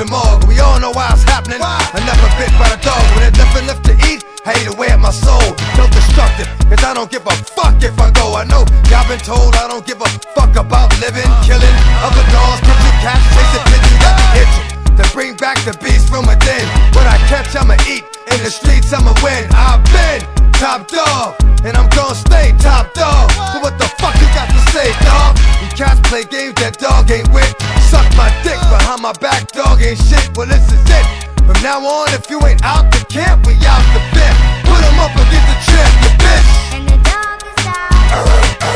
the morgue. We all know why it's happening. I never bit by the dog. When there's nothing left to eat, I hate away at my soul. So destructive, cause I don't give a fuck if I go. I know y'all been told I don't give a fuck about living, killing other dogs, pigeon cats, chasing pigeons at the kitchen to bring back the beast from within. When I catch, I'ma eat. In the streets, I'ma win. I've been top dog, and I'm gonna stay top dog. So what the fuck you got to say, dog? You cats play games that dog ain't with. Suck my dick behind my back, dog ain't shit. Well, this is it. From now on, if you ain't out the camp, we out the bit. Put 'em up against the champ, you bitch. And the dog is out.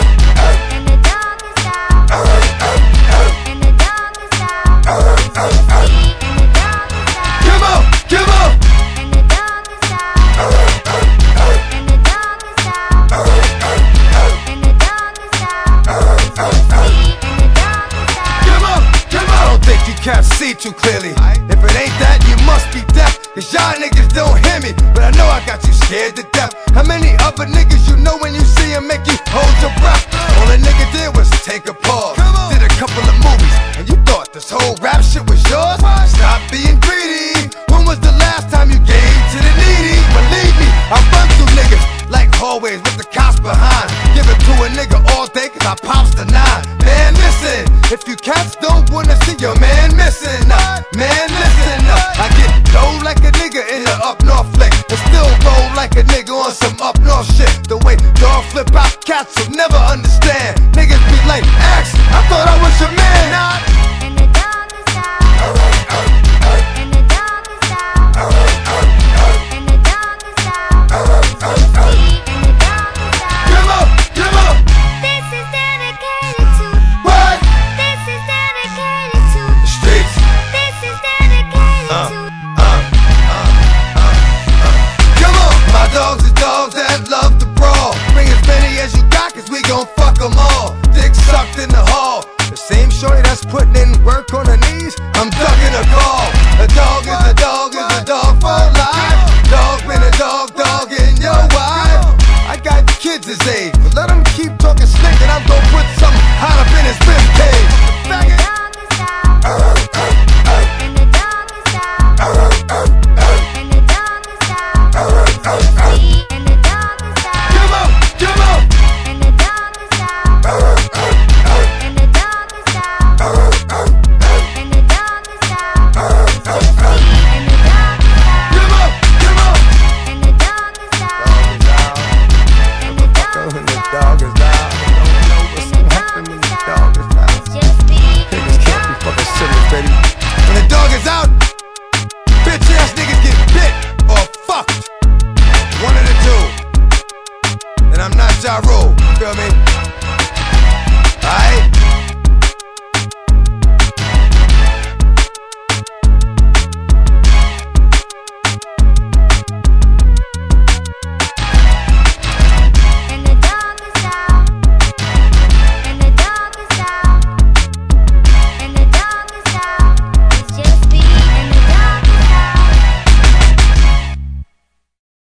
And the dog is out. And the dog is out. And the dog is out. Come on, come on. And the dog is out. And the dog is out. And the dog is out. And the dog is out. Come on, come on. I don't think you can't see too clearly. If it ain't that, you must be deaf. Cause y'all niggas don't hear me, but I know I got you scared to death. How many other niggas you know when you see them make you hold your breath? All a nigga did was take a pause. Did a couple of movies, and you thought this whole rap shit was yours? Stop being greedy. When was the last time you gave to the needy? Believe me, I run through niggas like hallways with the cops behind. Give it to a nigga all day cause I pops the 9. Man, listen, if you cats don't wanna see your man missing, man, listen up. I get low like a nigga in the up north flick, and still roll like a nigga on some up north shit. The way dog flip out cats will never understand. Niggas be like, X, I thought I was your man. Nah. And the dog is out. And the dog is out. And the dog is out. And the dog is out. Come on, come on. This is dedicated to. What? This is dedicated to. The streets. This is dedicated to. Come on, my dogs are dogs that love to brawl. Bring as many as you got, cause we gon' fuck them all. Dick sucked in the hall. The same shorty that's putting in work on her knees, I'm ducking a call. A dog is a dog is a dog for life. Dog been a dog, dog in your wife. I got kids his age,